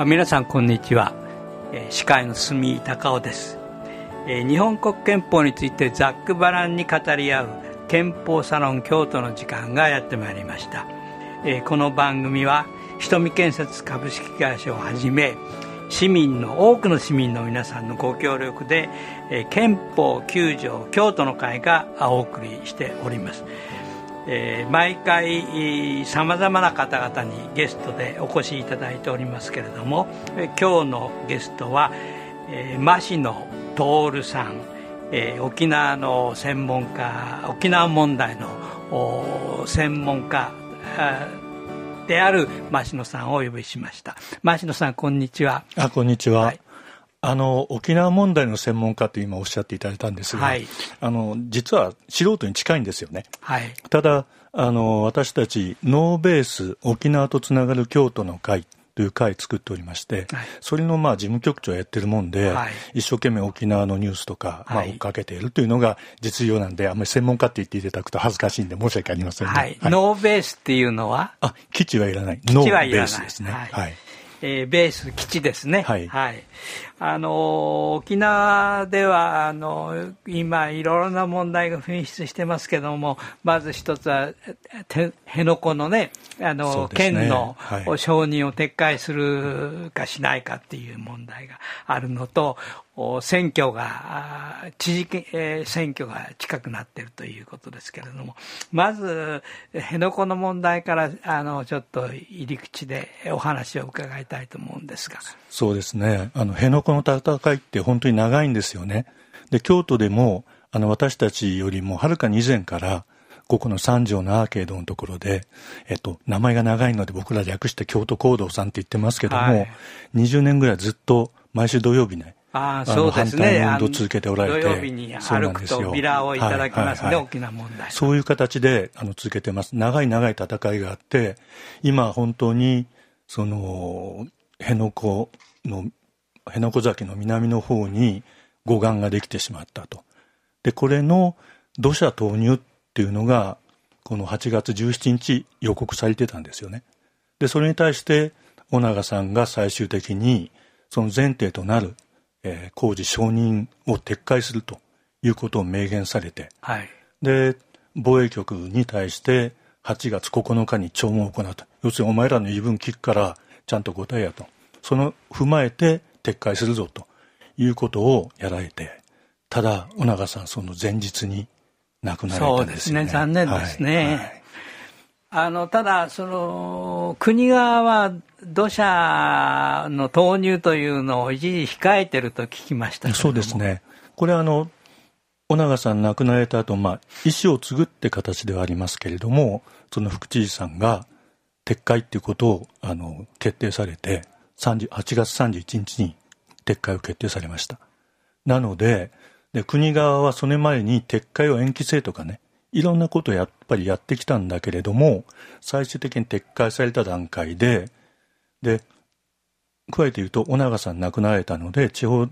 皆さんこんにちは。司会の住井隆夫です。日本国憲法についてざっくばらんに語り合う憲法サロン京都の時間がやってまいりました。この番組は瞳建設株式会社をはじめ多くの市民の皆さんのご協力で、憲法9条京都の会がお送りしております。毎回さまざまな方々にゲストでお越しいただいておりますけれども、今日のゲストは、増野徹さん、沖縄の専門家、沖縄問題の専門家である増野さんをお呼びしました。増野さん、こんにちは。 こんにちは。 はい、 沖縄問題の専門家と今おっしゃっていただいたんですが、はい、実は素人に近いんですよね。はい、ただ私たちノーベース沖縄とつながる京都の会という会作っておりまして、はい、それの事務局長をやってるもんで、はい、一生懸命沖縄のニュースとか、追っかけているというのが実情なんで、あんまり専門家って言っていただくと恥ずかしいんで申し訳ありませんね。 はいはい、ノーベースっていうのは基地はいらない。ノーベースですね。 はい、ベース基地ですね。はいはい、沖縄では今いろいろな問題が噴出してますけども、まず一つは辺野古のね、県の承認を撤回するかしないかっていう問題があるのと、知事選挙が近くなっているということですけれども、まず辺野古の問題からちょっと入り口でお話を伺いたいと思うんですが。 そうですね、辺野古の戦いって本当に長いんですよね。で、京都でも私たちよりもはるかに以前からここの三条のアーケードのところで、名前が長いので僕ら略して京都講堂さんって言ってますけども、はい、20年ぐらいずっと毎週土曜日ね、 そうですね、 反対の運動を続けておられて、 土曜日に歩くとビラをいただきますね、沖縄問題。 そういう形で続けてます。長い戦いがあって、今本当にその辺野古崎の南の方に護岸ができてしまったと。で、これの土砂投入っていうのがこの8月17日予告されてたんですよね。で、それに対して尾長さんが最終的にその前提となる工事承認を撤回するということを明言されて、はい、で防衛局に対して8月9日に聴聞を行うと。要するにお前らの言い分聞くからちゃんと答えやと、その踏まえて撤回するぞということをやられて、ただ尾長さんその前日に亡くなられたんですよね。 そうですね、残念ですね。はいはい、ただ国側は土砂の投入というのを一時控えてると聞きましたけれども。 そうですね。これ尾長さん亡くなられた後、意思を継ぐって形ではありますけれども、その副知事さんが撤回っていうことを決定されて、8月31日に撤回を決定されました。なので、国側はそれ前に撤回を延期せとかね、いろんなことをやっぱりやってきたんだけれども、最終的に撤回された段階で、加えて言うと尾長さん亡くなられたので、地方、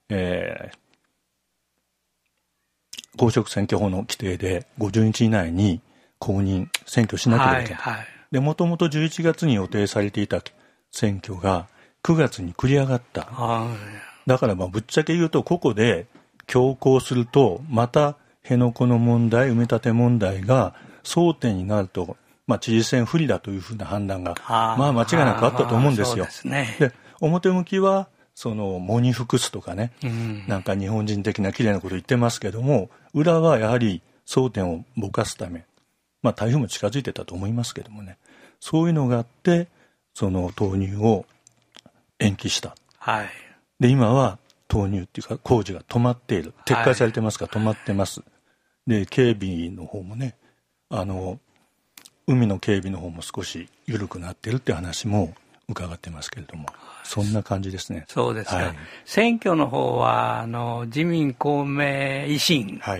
公職選挙法の規定で50日以内に公認選挙しなければいけない。はいはい、で、もともと11月に予定されていた選挙が9月に繰り上がった。だからぶっちゃけ言うと、ここで強行するとまた辺野古の問題、埋め立て問題が争点になると、知事選不利だというふうな判断が間違いなくあったと思うんですよ。で、表向きは喪に服すとかね、なんか日本人的な綺麗なこと言ってますけども、裏はやはり争点をぼかすため、台風も近づいてたと思いますけどもね、そういうのがあってその投入を延期した。はい、で、今は投入っていうか工事が止まっている。撤回されてますから止まってます。で、警備の方もね、海の警備の方も少し緩くなっているって話も伺ってますけれども、そんな感じですね。 そうですか。はい、選挙の方は自民公明維新、はい、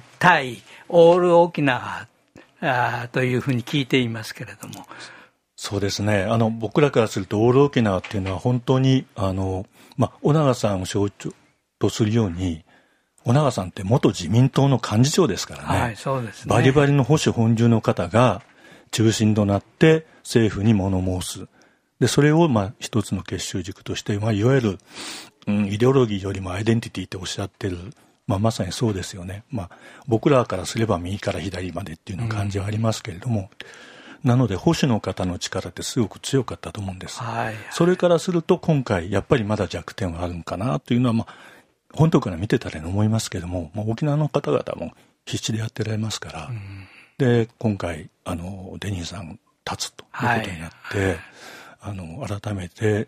対オール沖縄というふうに聞いていますけれども。 そうですね。僕らからするとオール沖縄っていうのは本当に尾長さんを象徴とするように、尾長さんって元自民党の幹事長ですからね。はい、そうですね。バリバリの保守本従の方が中心となって政府に物申す。 で、それを一つの結集軸として、いわゆる、イデオロギーよりもアイデンティティっておっしゃってる、まさにそうですよね。僕らからすれば右から左までっていうような感じはありますけれども、なので保守の方の力ってすごく強かったと思うんです。はいはい、それからすると今回やっぱりまだ弱点はあるんかなというのは、本当から見てたら思いますけども、沖縄の方々も必死でやってられますから、で、今回、デニーさん立つということになって、改めて、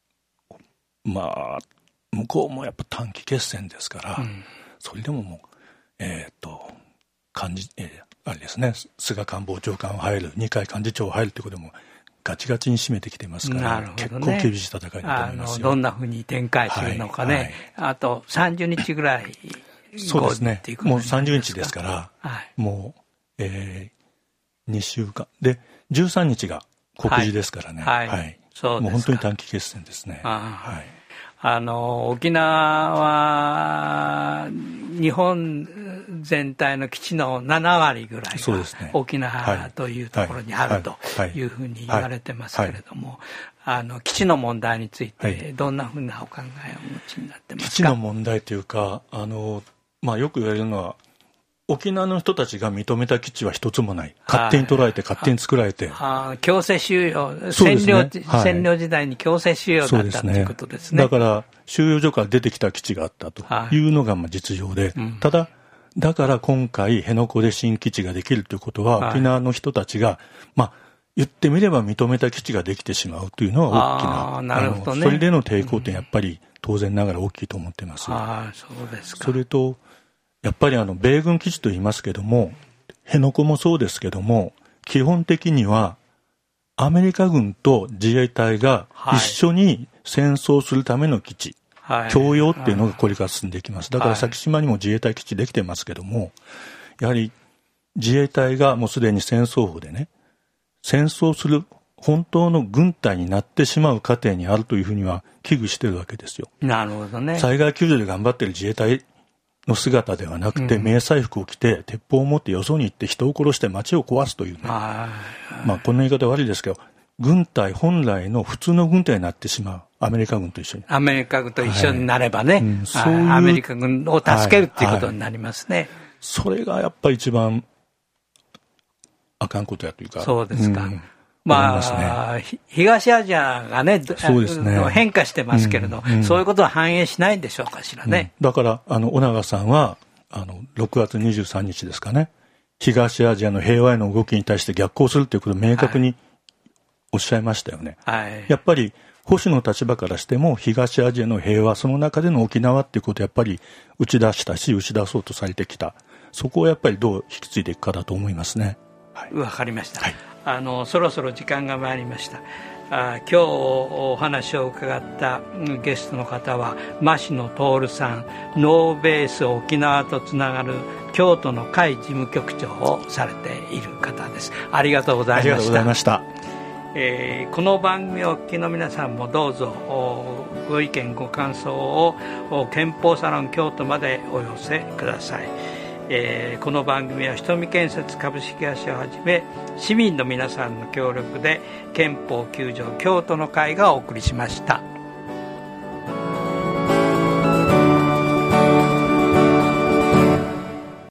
向こうもやっぱ短期決戦ですから、それでももう、あれですね、菅官房長官を入る、二階幹事長を入るということでも、ガチガチに締めてきてますから、結構厳しい戦いだと思いますよ。 どんなふうに展開するのかね、あと30日ぐらい。 そうですね。もう30日ですから、もう、2週間。で、13日が告示ですからね。そうですか。もう本当に短期決戦ですね。 沖縄は日本全体の基地の7割ぐらいが沖縄というところにあるというふうに言われてますけれども、基地の問題についてどんなふうなお考えをお持ちになってますか？ 基地の問題というか、よく言われるのは、沖縄の人たちが認めた基地は一つもない。勝手に捉えて、勝手に作られて。 強制収容、占領時代に強制収容だったということですね。 だから、収容所から出てきた基地があったというのが実情で、ただ、だから今回、辺野古で新基地ができるということは、沖縄の人たちが、言ってみれば認めた基地ができてしまうというのは大きな。 なるほどね。 それでの抵抗点、やっぱり当然ながら大きいと思っています。 そうですか。 それと、やっぱり米軍基地と言いますけども、辺野古もそうですけども、基本的にはアメリカ軍と自衛隊が一緒に戦争するための基地、共用っていうのがこれから進んでいきます。だから先島にも自衛隊基地できてますけども、やはり自衛隊がもうすでに戦争法でね、戦争する本当の軍隊になってしまう過程にあるというふうには危惧してるわけですよ。 なるほどね。 災害救助で頑張ってる自衛隊の姿ではなくて、迷彩服を着て鉄砲を持ってよそに行って人を殺して街を壊すというね、こんな言い方悪いですけど、軍隊本来の普通の軍隊になってしまう。アメリカ軍と一緒に。 アメリカ軍と一緒になればね、アメリカ軍を助けるっていうことになりますね。 それがやっぱり一番あかんことやというか。 そうですか。東アジアがね、変化してますけれど、そういうことは反映しないんでしょうかしらね。 だから、尾長さんは、6月23日ですかね、東アジアの平和への動きに対して逆行するということを明確におっしゃいましたよね。やっぱり、保守の立場からしても、東アジアの平和、その中での沖縄っていうことをやっぱり打ち出したし、打ち出そうとされてきた。そこをやっぱりどう引き継いでいくかだと思いますね。 わかりました。そろそろ時間が参りました。今日お話を伺ったゲストの方は増野徹さん、ノーベース沖縄とつながる京都の会事務局長をされている方です。ありがとうございました。 ありがとうございました。 この番組をお聞きの皆さんもどうぞご意見ご感想を憲法サロン京都までお寄せください。この番組は瞳建設株式会社をはじめ市民の皆さんの協力で憲法9条京都の会がお送りしました。